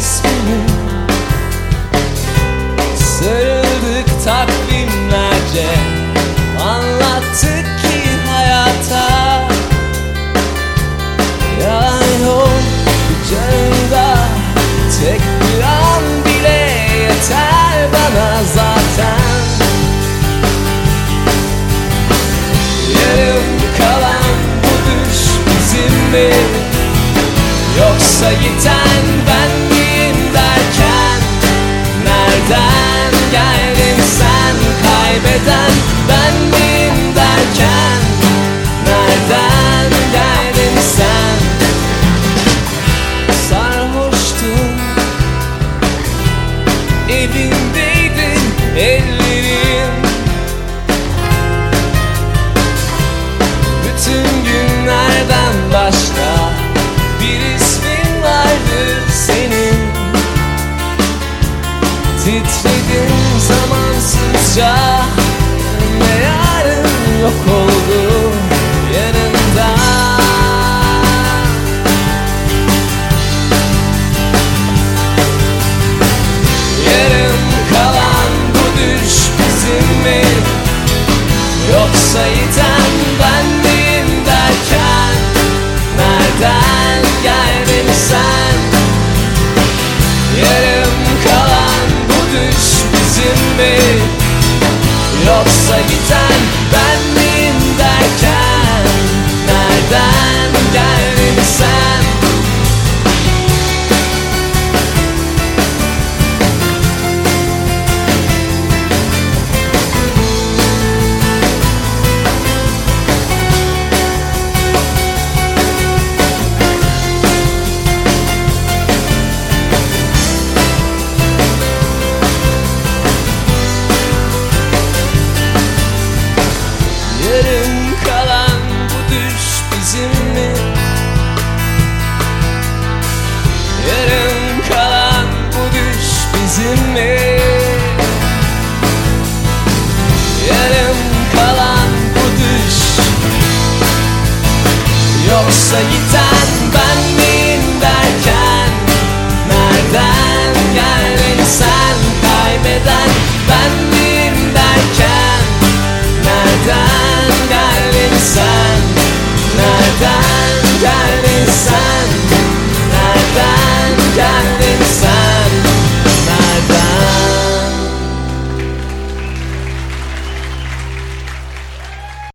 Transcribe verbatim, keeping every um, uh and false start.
resmini, sarıldık takvimlerce, anlattık ki hayata yalan yok bu canımda. Tek bir an bile yeter bana zaten. Yarım kalan bu düş bizim mi, yoksa yiten ben miyim derken, nereden geldin sen kaybeden ben miyim derken, nereden geldin sen? Sarhoştun, elindeydin ellerin, bütün günlerden başka bir ismin vardır senin. Titredin zamansızca ve yarın yok oldu yanında. Yarım kalan bu düş bizim mi, yoksa yiten ben miyim derken, nereden geldin sen? Yarım kalan bu düş bizim mi, yoksa yiten ben miyim derken, nereden geldin sen? Yarım kalan bu düş bizim mi, yarım kalan bu düş bizim mi, yarım kalan bu düş, yoksa yiten ben miyim derken, nereden geldin sen kaybeden ben miyim derken, nereden geldin sen?